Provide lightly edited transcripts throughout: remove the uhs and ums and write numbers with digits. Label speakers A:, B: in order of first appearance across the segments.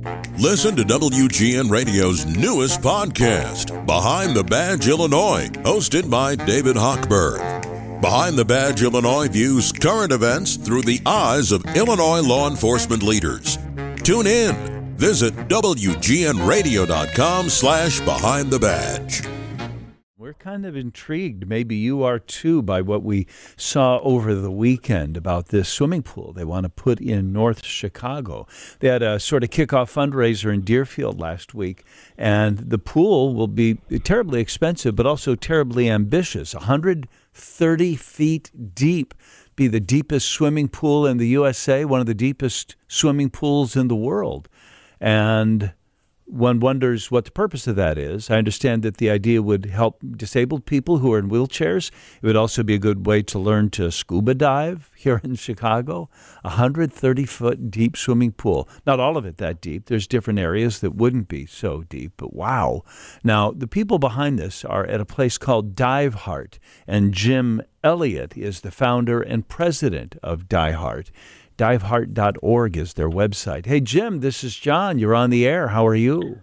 A: Listen to WGN Radio's newest podcast, Behind the Badge Illinois, hosted by David Hochberg. Behind the Badge Illinois views current events through the eyes of Illinois law enforcement leaders. Tune in. Visit WGNradio.com/Behind the Badge.
B: We're kind of intrigued, maybe you are too, by what we saw over the weekend about this swimming pool they want to put in North Chicago. They had a sort of kickoff fundraiser in Deerfield last week, and the pool will be terribly expensive, but also terribly ambitious. 130 feet deep, be the deepest swimming pool in the USA, one of the deepest swimming pools in the world. And one wonders what the purpose of that is. I understand that the idea would help disabled people who are in wheelchairs. It would also be a good way to learn to scuba dive here in Chicago. 130-foot deep swimming pool. Not all of it that deep. There's different areas that wouldn't be so deep, but wow. Now, the people behind this are at a place called Dive Heart, and Jim Elliott is the founder and president of Dive Heart. DiveHeart.org is their website. Hey, Jim, this is John. You're on the air. How are you?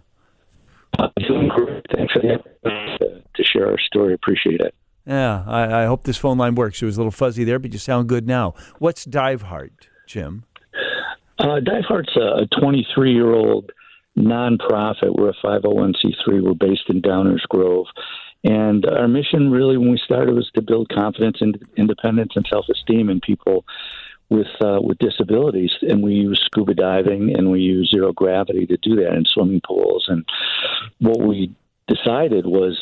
C: Doing great. Thanks for the opportunity to share our story. Appreciate it.
B: Yeah, I hope this phone line works. It was a little fuzzy there, but you sound good now. What's Dive Heart, Jim?
C: Dive Heart's a 23-year-old nonprofit. We're a 501c3. We're based in Downers Grove. And our mission really, when we started, was to build confidence and independence and self-esteem in people with disabilities, and we use scuba diving and we use zero gravity to do that in swimming pools. And what we decided was,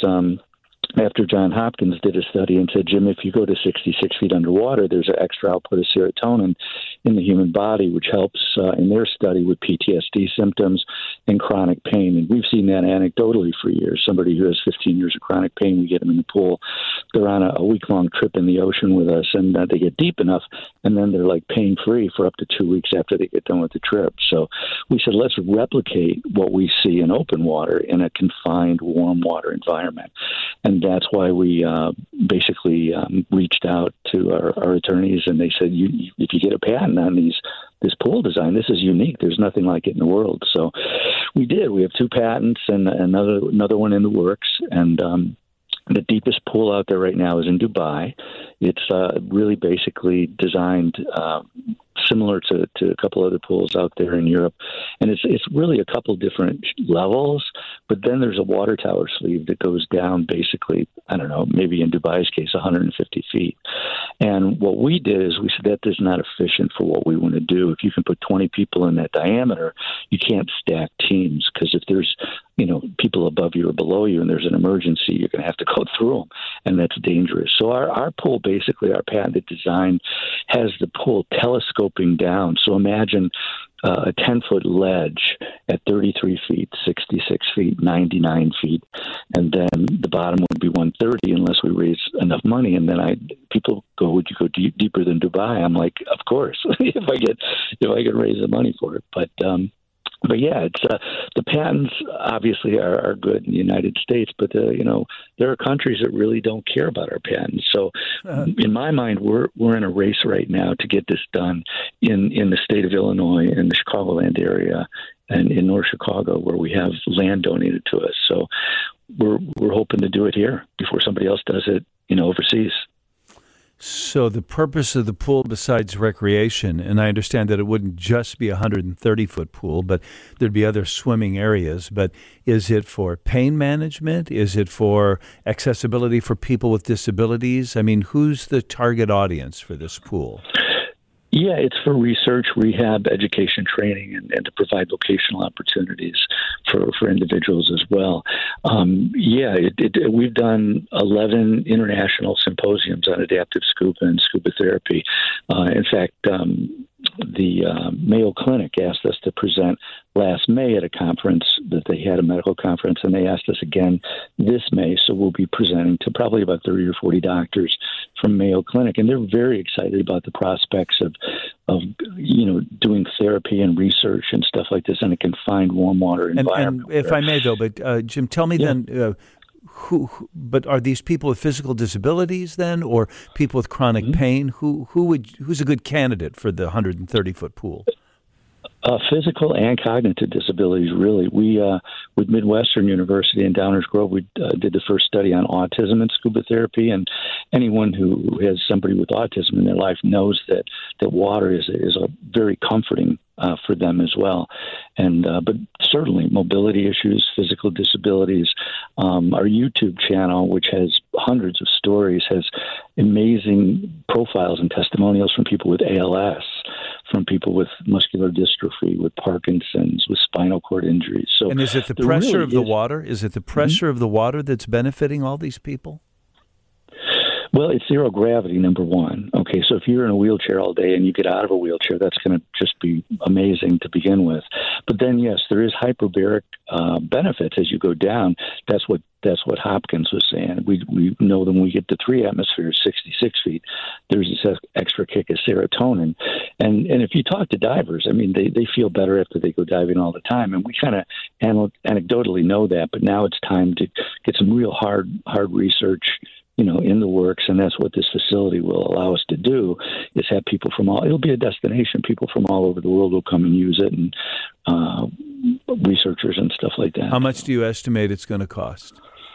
C: after John Hopkins did a study and said, Jim, if you go to 66 feet underwater, there's an extra output of serotonin in the human body, which helps in their study with PTSD symptoms and chronic pain. And we've seen that anecdotally for years. Somebody who has 15 years of chronic pain, we get them in the pool. They're on a week-long trip in the ocean with us, and they get deep enough, and then they're like pain-free for up to 2 weeks after they get done with the trip. So we said, let's replicate what we see in open water in a confined warm water environment. And that's why we basically reached out to our attorneys, and they said, if you get a patent on this pool design, this is unique. There's nothing like it in the world. So we did. We have 2 patents and another one in the works. And the deepest pool out there right now is in Dubai. It's really basically designed similar to a couple other pools out there in Europe. And it's really a couple different levels, but then there's a water tower sleeve that goes down basically, I don't know, maybe in Dubai's case, 150 feet. And what we did is we said that is not efficient for what we want to do. If you can put 20 people in that diameter, you can't stack teams, because if there's people above you or below you and there's an emergency, you're going to have to go through them, and that's dangerous. So our pool, basically, our patented design has the pool telescoping down. So imagine a 10-foot ledge at 33 feet, 66 feet, 99 feet, and then the bottom would be 130 unless we raise enough money. And then people go, would you go deeper than Dubai? I'm like, of course, if I can raise the money for it. But yeah, it's the patents obviously are good in the United States, but there are countries that really don't care about our patents. So in my mind, we're in a race right now to get this done in the state of Illinois, in the Chicagoland area, and in North Chicago, where we have land donated to us. So we're hoping to do it here before somebody else does it, overseas.
B: So the purpose of the pool, besides recreation, and I understand that it wouldn't just be a 130-foot pool, but there'd be other swimming areas, but is it for pain management? Is it for accessibility for people with disabilities? I mean, who's the target audience for this pool?
C: Yeah, it's for research, rehab, education, training, and to provide vocational opportunities for individuals as well. We've done 11 international symposiums on adaptive scuba and scuba therapy. In fact, the Mayo Clinic asked us to present last May at a conference that they had, a medical conference, and they asked us again this May. So we'll be presenting to probably about 30 or 40 doctors from Mayo Clinic, and they're very excited about the prospects of doing therapy and research and stuff like this in a confined warm water environment.
B: And if I may, though, but Jim, tell me then. But are these people with physical disabilities then, or people with chronic pain? Who's a good candidate for the 130-foot pool?
C: Physical and cognitive disabilities, really. We, with Midwestern University in Downers Grove, we did the first study on autism and scuba therapy, and anyone who has somebody with autism in their life knows that water is a very comforting for them as well. And but certainly mobility issues, physical disabilities. Our YouTube channel, which has hundreds of stories, has amazing profiles and testimonials from people with ALS, from people with muscular dystrophy, with Parkinson's, with spinal cord injuries. So,
B: and is it the pressure of the water? Is it the pressure of the water that's benefiting all these people?
C: Well, it's zero gravity, number one. Okay, so if you're in a wheelchair all day and you get out of a wheelchair, that's going to just be amazing to begin with. But then, yes, there is hyperbaric benefits as you go down. That's what Hopkins was saying. We know that when we get to 3 atmospheres, 66 feet, there's this extra kick of serotonin. And if you talk to divers, I mean, they feel better after they go diving all the time. And we kind of anecdotally know that, but now it's time to get some real hard research, in the works, and that's what this facility will allow us to do, is have people it'll be a destination. People from all over the world will come and use it, and researchers and stuff like that.
B: How much do you estimate it's going to cost?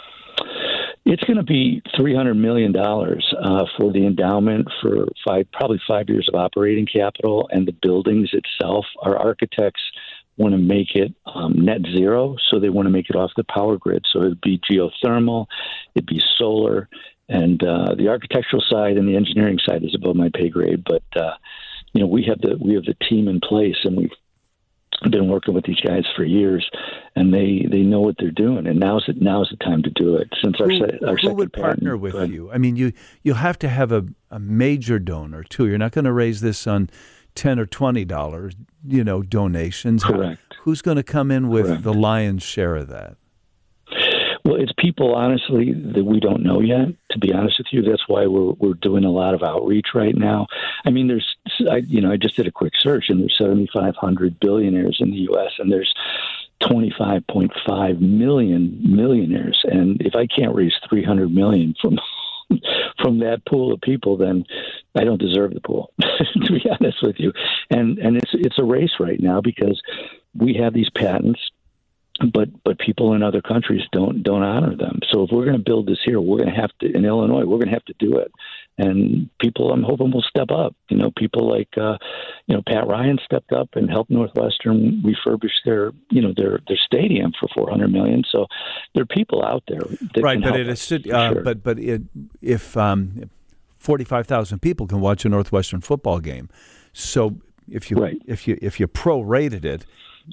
C: It's going to be $300 million for the endowment for probably 5 years of operating capital, and the buildings itself. Our architects want to make it net zero, so they want to make it off the power grid. So it'd be geothermal, it'd be solar, and the architectural side and the engineering side is above my pay grade. But we have the team in place, and we've been working with these guys for years, and they know what they're doing. And now's the time to do it. Since
B: who would partner with you? I mean, you have to have a major donor too. You're not going to raise this on $10 or $20, donations.
C: Correct.
B: Who's going to come in with
C: Correct.
B: the lion's share of that?
C: Well, it's people, honestly, that we don't know yet, to be honest with you. That's why we're doing a lot of outreach right now. I mean, I just did a quick search, and there's 7,500 billionaires in the U.S., and there's 25.5 million millionaires. And if I can't raise $300 million from that pool of people, then I don't deserve the pool, to be honest with you. And it's a race right now because we have these patents, but people in other countries don't honor them. So if we're going to build this here, we're going to have to, in Illinois, we're going to have to do it. And people, I'm hoping, will step up. People like, Pat Ryan stepped up and helped Northwestern refurbish their stadium for $400 million. So there are people out there that
B: right,
C: can
B: but
C: help
B: it is,
C: sure.
B: if 45,000 people can watch a Northwestern football game, so if you prorated it,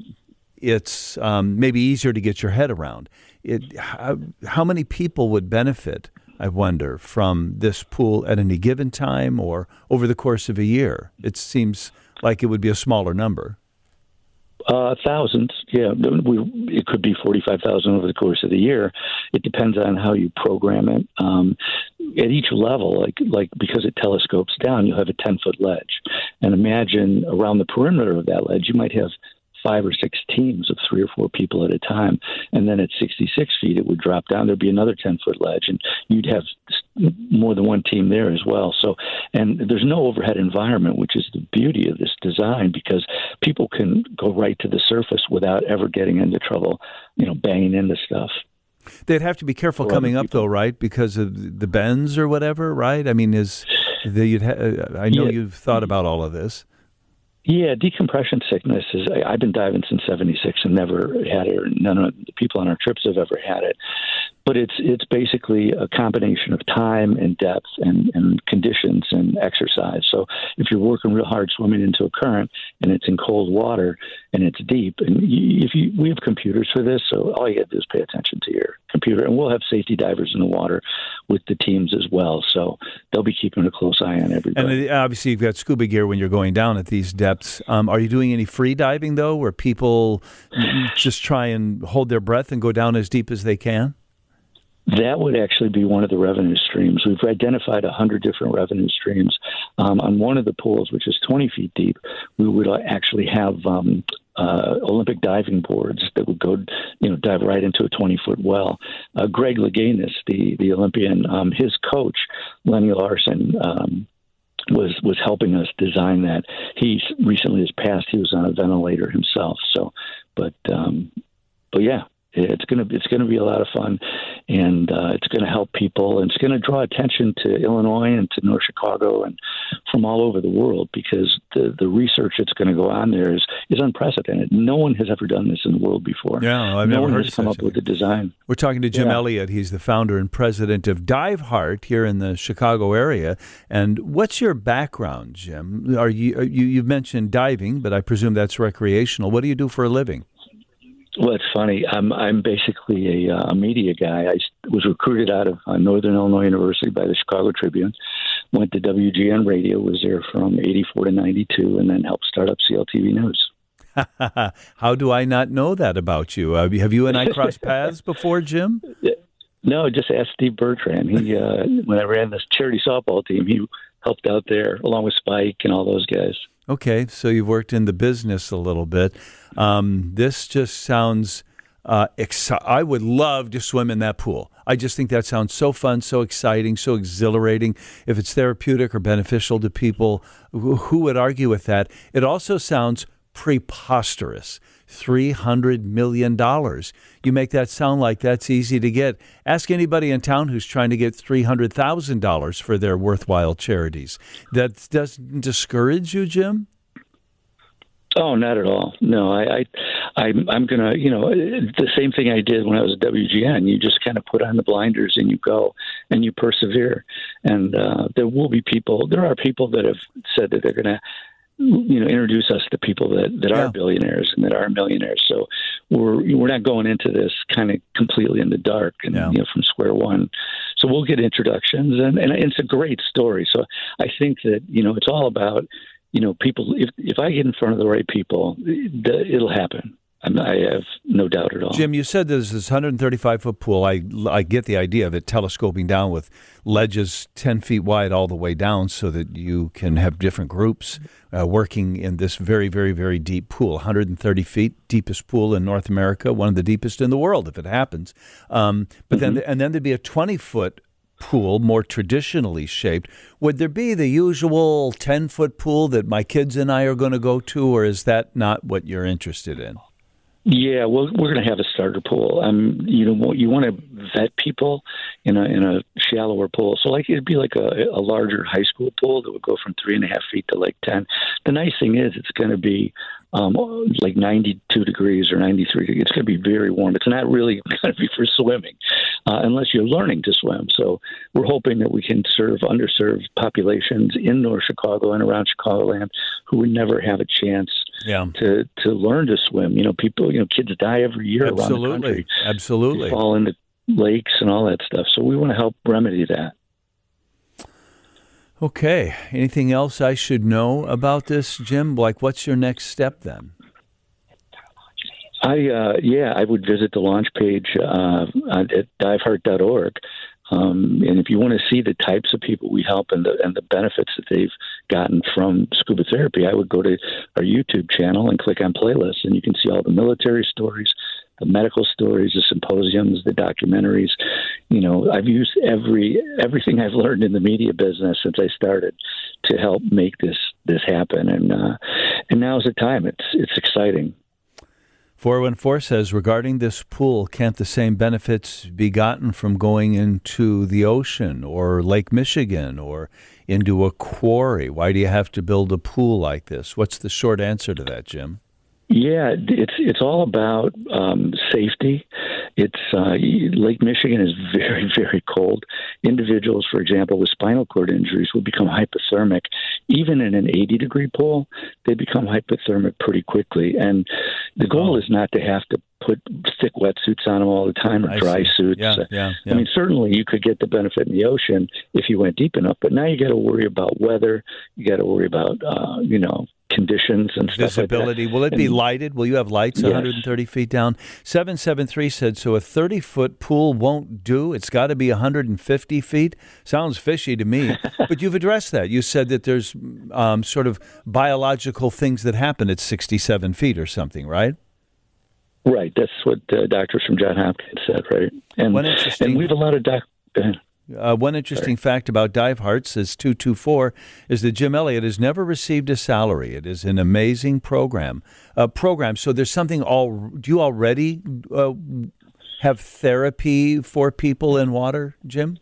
B: it's maybe easier to get your head around it. How many people would benefit, I wonder, from this pool at any given time or over the course of a year? It seems like it would be a smaller number.
C: Thousands, yeah. It could be 45,000 over the course of the year. It depends on how you program it. At each level, like because it telescopes down, you'll have a 10-foot ledge. And imagine around the perimeter of that ledge, you might have 5 or 6 teams of 3 or 4 people at a time. And then at 66 feet, it would drop down. There'd be another 10-foot ledge, and you'd have more than one team there as well. So, and there's no overhead environment, which is the beauty of this design, because people can go right to the surface without ever getting into trouble, banging into stuff.
B: They'd have to be careful coming up, though, right? Because of the bends or whatever, right? I mean, I know you've thought about all of this.
C: Yeah, decompression sickness is. I've been diving since '76 and never had it. Or none of the people on our trips have ever had it. But it's basically a combination of time and depth and conditions and exercise. So if you're working real hard swimming into a current and it's in cold water and it's deep, and we have computers for this, so all you have to do is pay attention to your computer, and we'll have safety divers in the water with the teams as well. So they'll be keeping a close eye on everybody.
B: And obviously you've got scuba gear when you're going down at these depths. Are you doing any free diving, though, where people just try and hold their breath and go down as deep as they can?
C: That would actually be one of the revenue streams. We've identified 100 different revenue streams. On one of the pools, which is 20 feet deep, we would actually have Olympic diving boards that would go, dive right into a 20-foot well. Greg Louganis, the Olympian, his coach, Lenny Larson, was helping us design that. He recently has passed. He was on a ventilator himself. So, but yeah. It's gonna be a lot of fun, and it's gonna help people, and it's gonna draw attention to Illinois and to North Chicago and from all over the world, because the research that's going to go on there is unprecedented. No one has ever done this in the world before.
B: Yeah, I've
C: no
B: never
C: one
B: heard
C: has come up with the design.
B: We're talking to Jim Elliott. He's the founder and president of Dive Heart here in the Chicago area. And what's your background, Jim? You've mentioned diving, but I presume that's recreational. What do you do for a living?
C: Well, it's funny. I'm basically a media guy. I was recruited out of Northern Illinois University by the Chicago Tribune, went to WGN Radio, was there from 84 to 92, and then helped start up CLTV News.
B: How do I not know that about you? Have you and I crossed paths before, Jim?
C: No, just ask Steve Bertrand. He, when I ran this charity softball team, he helped out there along with Spike and all those guys.
B: Okay, so you've worked in the business a little bit. This just sounds I would love to swim in that pool. I just think that sounds so fun, so exciting, so exhilarating. If it's therapeutic or beneficial to people, who would argue with that? It also sounds preposterous. $300 million. You make that sound like that's easy to get. Ask anybody in town who's trying to get $300,000 for their worthwhile charities. That doesn't discourage you, Jim?
C: Oh, not at all. No, I'm gonna, the same thing I did when I was at WGN. You just kind of put on the blinders and you go and you persevere. And there are people that have said that they're gonna, introduce us to people that are billionaires and that are millionaires. So we're not going into this kind of completely in the dark and from square one. So we'll get introductions, and it's a great story. So I think that it's all about people. If I get in front of the right people, it'll happen. I have no doubt at all.
B: Jim, you said there's this 135-foot pool. I get the idea of it telescoping down with ledges 10 feet wide all the way down so that you can have different groups working in this very, very, very deep pool. 130 feet, deepest pool in North America, one of the deepest in the world if it happens. But then there'd be a 20-foot pool, more traditionally shaped. Would there be the usual 10-foot pool that my kids and I are going to go to, or is that not what you're interested in?
C: Yeah, well, we're going to have a starter pool. You want to vet people in a shallower pool. So it'd be like a larger high school pool that would go from 3.5 feet to like 10. The nice thing is it's going to be like 92 degrees or 93 degrees. It's going to be very warm. It's not really going to be for swimming unless you're learning to swim. So we're hoping that we can serve underserved populations in North Chicago and around Chicagoland who would never have a chance to learn to swim. Kids die every year around the country.
B: Absolutely.
C: They fall into lakes and all that stuff. So we want to help remedy that.
B: Okay. Anything else I should know about this, Jim? Like, what's your next step then? I would visit the launch page at diveheart.org. And if you want to see the types of people we help and the benefits that they've gotten from scuba therapy, I would go to our YouTube channel and click on playlists, and you can see all the military stories, the medical stories, the symposiums, the documentaries. I've used everything I've learned in the media business since I started to help make this happen. And now's the time. It's exciting. 414 says, regarding this pool, can't the same benefits be gotten from going into the ocean or Lake Michigan or into a quarry? Why do you have to build a pool like this? What's the short answer to that, Jim?
C: Yeah, it's all about safety. Lake Michigan is very, very cold. Individuals, for example, with spinal cord injuries will become hypothermic. Even in an 80-degree pool, they become hypothermic pretty quickly. And the goal is not to have to put thick wetsuits on them all the time or dry suits.
B: Yeah.
C: I mean, certainly you could get the benefit in the ocean if you went deep enough, but now you got to worry about weather. You got to worry about, conditions and stuff
B: visibility.
C: Like that.
B: Will it be lighted? Will you have lights 130 feet down? 773 said, so a 30-foot pool won't do? It's got to be 150 feet? Sounds fishy to me. But you've addressed that. You said that there's sort of biological things that happen at 67 feet or something, right?
C: Right. That's what doctors from Johns Hopkins said, right? And we have a lot of
B: One interesting fact about Dive Hearts is 224 is that Jim Elliott has never received a salary. It is an amazing program. So there's something do you already have therapy for people in water, Jim?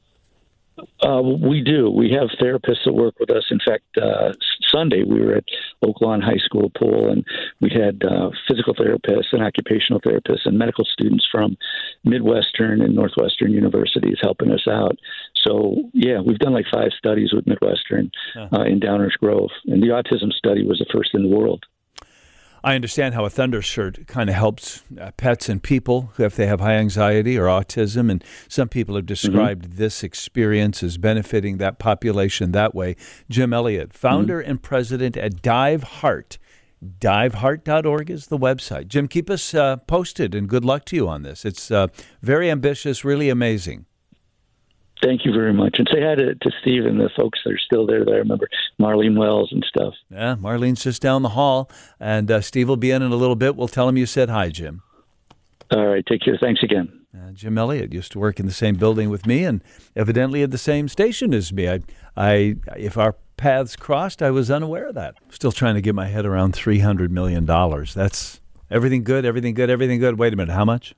C: We do. We have therapists that work with us. In fact, Sunday we were at Oak Lawn High School pool, and we had physical therapists and occupational therapists and medical students from Midwestern and Northwestern universities helping us out. So, yeah, we've done like 5 studies with Midwestern in Downers Grove, and the autism study was the first in the world.
B: I understand how a Thunder shirt kind of helps pets and people if they have high anxiety or autism, and some people have described this experience as benefiting that population that way. Jim Elliott, founder and president at Dive Heart. DiveHeart.org is the website. Jim, keep us posted, and good luck to you on this. It's very ambitious, really amazing.
C: Thank you very much. And say hi to Steve and the folks that are still there that I remember, Marlene Wells and stuff.
B: Yeah, Marlene's just down the hall, and Steve will be in a little bit. We'll tell him you said hi, Jim.
C: All right, take care. Thanks again.
B: Jim Elliott used to work in the same building with me and evidently at the same station as me. If our paths crossed, I was unaware of that. Still trying to get my head around $300 million. That's everything good, everything good, everything good. Wait a minute, how much?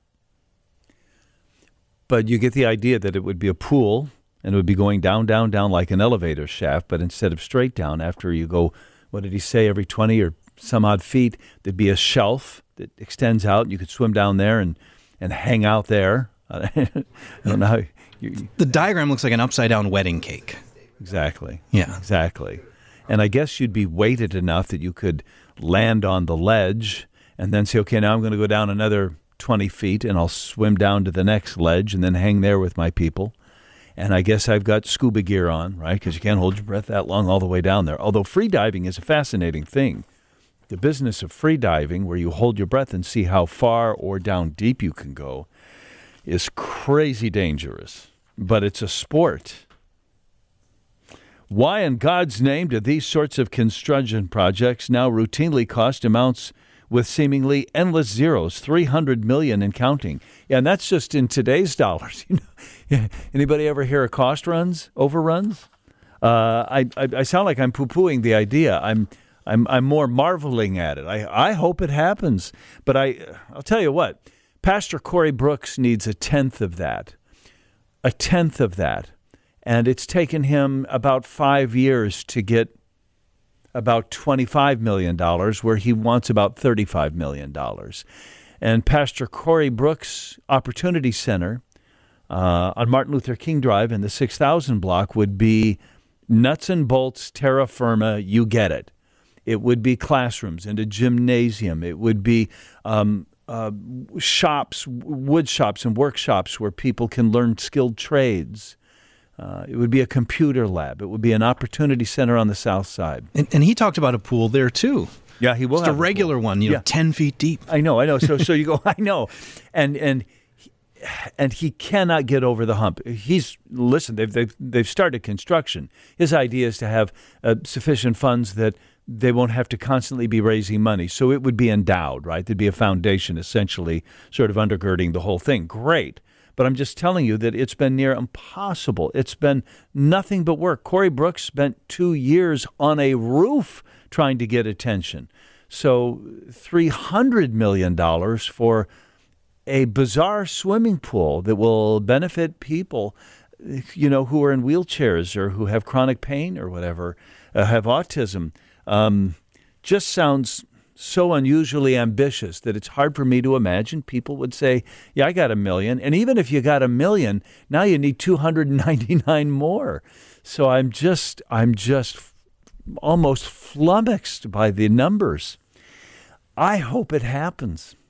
B: But you get the idea that it would be a pool, and it would be going down, down, down like an elevator shaft, but instead of straight down, after you go, what did he say, every 20 or some odd feet, there'd be a shelf that extends out, and you could swim down there and hang out there. I don't know how
D: the diagram looks like an upside-down wedding cake.
B: Exactly.
D: Yeah.
B: Exactly. And I guess you'd be weighted enough that you could land on the ledge and then say, okay, now I'm going to go down another 20 feet, and I'll swim down to the next ledge and then hang there with my people. And I guess I've got scuba gear on, right, because you can't hold your breath that long all the way down there. Although free diving is a fascinating thing. The business of free diving, where you hold your breath and see how far or down deep you can go, is crazy dangerous. But it's a sport. Why in God's name do these sorts of construction projects now routinely cost amounts with seemingly endless zeros, $300 million and counting? Yeah, and that's just in today's dollars. Anybody ever hear of cost overruns? I sound like I'm poo-pooing the idea. I'm more marveling at it. I hope it happens, but I'll tell you what. Pastor Corey Brooks needs a tenth of that, and it's taken him about 5 years to get about $25 million, where he wants about $35 million. And Pastor Corey Brooks' Opportunity Center on Martin Luther King Drive in the 6000 block would be nuts and bolts, terra firma, you get it. It would be classrooms and a gymnasium. It would be shops, wood shops and workshops where people can learn skilled trades. It would be a computer lab. It would be an opportunity center on the south side.
D: And he talked about a pool there, too.
B: Yeah, he will.
D: Just a regular one, 10 feet deep.
B: I know. So you go, I know. And he cannot get over the hump. They've started construction. His idea is to have sufficient funds that they won't have to constantly be raising money. So it would be endowed, right? There'd be a foundation essentially sort of undergirding the whole thing. Great. But I'm just telling you that it's been near impossible. It's been nothing but work. Corey Brooks spent 2 years on a roof trying to get attention. So $300 million for a bizarre swimming pool that will benefit people, who are in wheelchairs or who have chronic pain or whatever, have autism, just sounds so unusually ambitious that it's hard for me to imagine people would say, yeah, I got $1 million. And even if you got $1 million, now you need 299 more. So I'm just almost flummoxed by the numbers. I hope it happens.